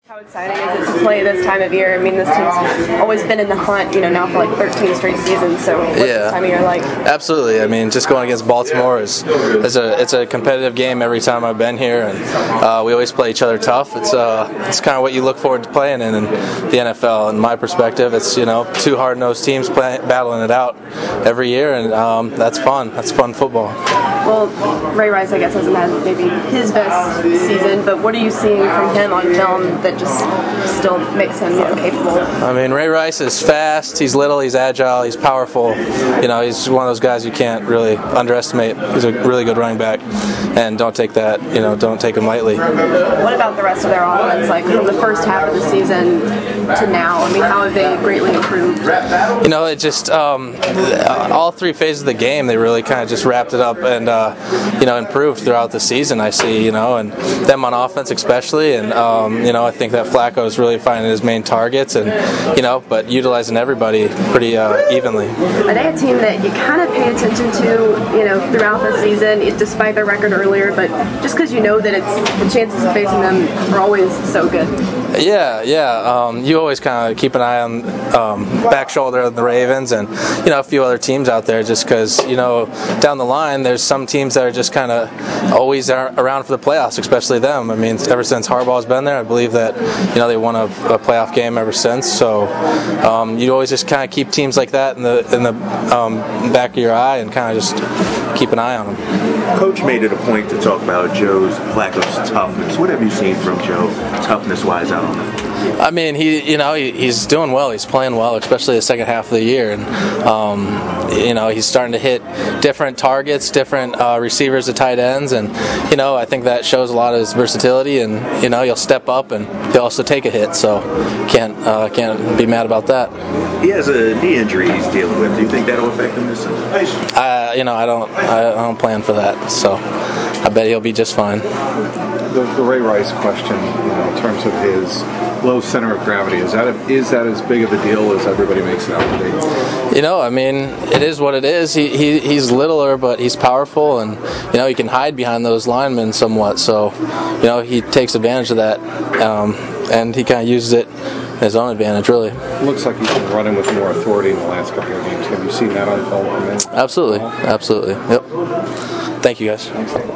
How exciting is it to play this time of year? I mean, this team's always been in the hunt, now for like 13 straight seasons. So what's this time of year like? Absolutely. I mean, just going against Baltimore it's a competitive game every time I've been here, and we always play each other tough. It's kind of what you look forward to playing in the NFL. In my perspective, it's two hard-nosed teams battling it out every year, and that's fun. That's fun football. Well, Ray Rice, I guess, hasn't had maybe his best season, but what are you seeing from him on film that just still makes him capable? I mean, Ray Rice is fast, he's little, he's agile, he's powerful. He's one of those guys you can't really underestimate. He's a really good running back, and don't take him lightly. What about the rest of their offense, like from the first half of the season to now? I mean, how have they greatly improved? It just all three phases of the game, they really kind of just wrapped it up and improved throughout the season. I see, and them on offense especially, and I think that Flacco is really finding his main targets, and but utilizing everybody pretty evenly. Are they a team that you kind of pay attention to, throughout the season, despite their record earlier, but just because that it's the chances of facing them are always so good? Yeah. You always kind of keep an eye on back shoulder of the Ravens and a few other teams out there, just because down the line there's some teams that are just kind of always around for the playoffs, especially them. I mean, ever since Harbaugh's been there, I believe that they won a playoff game ever since. So you always just kind of keep teams like that in the back of your eye and kind of just keep an eye on them. Coach made it a point to talk about Flacco's toughness. What have you seen from Joe, toughness-wise, out on him? I mean, he's doing well. He's playing well, especially the second half of the year, and he's starting to hit different targets, different receivers at tight ends, and I think that shows a lot of his versatility. And he'll step up, and he'll also take a hit. So can't be mad about that. He has a knee injury he's dealing with. Do you think that'll affect him this season? I don't plan for that. So I bet he'll be just fine. The Ray Rice question, in terms of his low center of gravity, is that as big of a deal as everybody makes it out to be? I mean, it is what it is. He's littler, but he's powerful, and he can hide behind those linemen somewhat. So he takes advantage of that, and he kind of uses it in his own advantage, really. It looks like he's been running with more authority in the last couple of games. Have you seen that on film from him? Absolutely. Yep. Thank you, guys. Thanks.